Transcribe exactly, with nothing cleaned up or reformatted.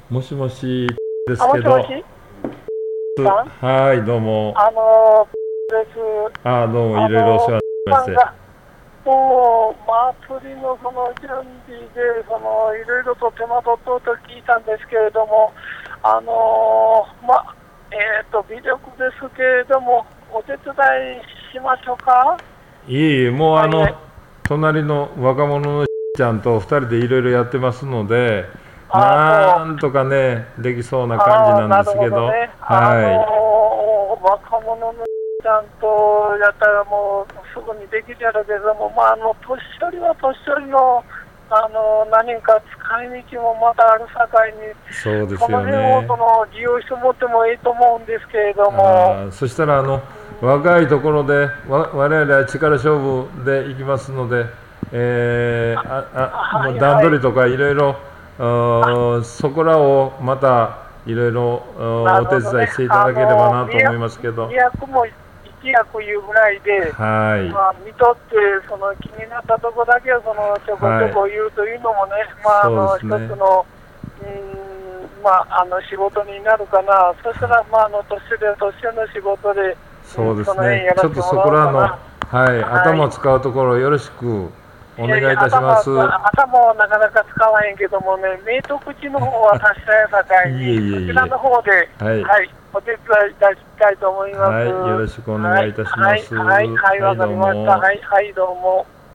もしもしですあ、もけど、 しもしはい、どうも。 あのー、です。 あ、どうもいあろいろお世話のになりまして。 ー、さんが、もう、祭りのその準備で、その、いろいろと手間取っとうと聞いたんですけれども、あのー、ま、えっ、ー、と、微力ですけれども、お手伝いしましょうか。 いえいえ、もうあの、 はいはい、 隣の若者のちゃんとふたりでいろいろやってますので、 あもう、 なんとかね、できそうな感じああ、 なんでなるすけど、 ほどね。あのはー、若者のちゃんとやったらもうすぐにできるやろうけども、まあ、あの、年寄りは年寄りの、あのー、何か使い道もまたあるさかいに、 い、そうですその辺をよね。 その利用してもってもいいと思うんですけれども、 あそしたらあの、 うん、 若いところでわ我々は力勝負でいきますので、えー、ああはもういはい。 段取りとかいろいろあ、 あそこらをまたいろいろなお手るほどね。 伝いしていたあだければの、 なと思いますけど、 にひゃくもいちやくいうぐらいで、 はい、 まあ、見とって、その気になったところだけをそのちょこちょはい、 こ言うというのもね、まあ、あそうでの一すね、 つの、うーん、まあ、あの仕事になるかな、そしたら、まあ、あの年寄りは年寄りの仕事で、うん、 そうでその辺すね、 やらせてもちょっとそこらの、 らおうかな。 はい、 はい。 頭を使うところをよろしくおいやいや、 願いいたし頭は、 ます。 頭もなかなか使わへんけどもね、明徳寺の方は達者やさかいいえに、そちらいえいえ、 の方で、 はい。 はい、お手伝いいたしたいと思います。 はい、よろしくお願いいはい、はい、 たします。 はい、はい、 はい、 わかどうりました。 も。 はい、はい、どうも。